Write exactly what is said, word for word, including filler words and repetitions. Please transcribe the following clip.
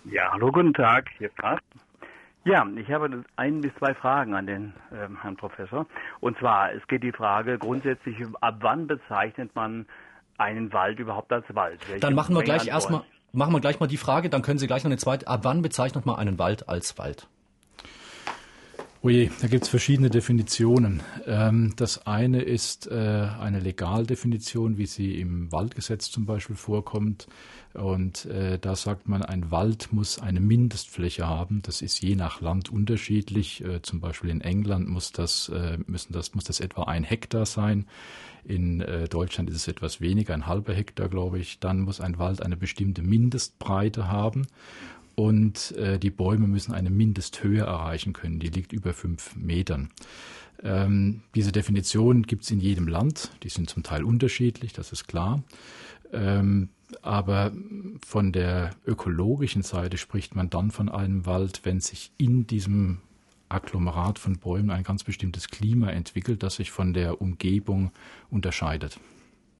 Ja, hallo, guten Tag, hier ist Carsten. Ja, ich habe ein bis zwei Fragen an den ähm, Herrn Professor. Und zwar, es geht die Frage grundsätzlich, ab wann bezeichnet man einen Wald überhaupt als Wald? Welche Dann machen wir Menge gleich an Bäumen? erstmal, machen wir gleich mal die Frage, dann können Sie gleich noch eine zweite, ab wann bezeichnet man einen Wald als Wald? Oje, da gibt es verschiedene Definitionen. Ähm, das eine ist äh, eine Legaldefinition, wie sie im Waldgesetz zum Beispiel vorkommt. Und äh, da sagt man, ein Wald muss eine Mindestfläche haben. Das ist je nach Land unterschiedlich. Äh, zum Beispiel in England muss das, äh, müssen das, muss das etwa ein Hektar sein. In äh, Deutschland ist es etwas weniger, ein halber Hektar, glaube ich. Dann muss ein Wald eine bestimmte Mindestbreite haben. Und äh, die Bäume müssen eine Mindesthöhe erreichen können, die liegt über fünf Metern. Ähm, diese Definition gibt es in jedem Land, die sind zum Teil unterschiedlich, das ist klar. Ähm, aber von der ökologischen Seite spricht man dann von einem Wald, wenn sich in diesem Agglomerat von Bäumen ein ganz bestimmtes Klima entwickelt, das sich von der Umgebung unterscheidet.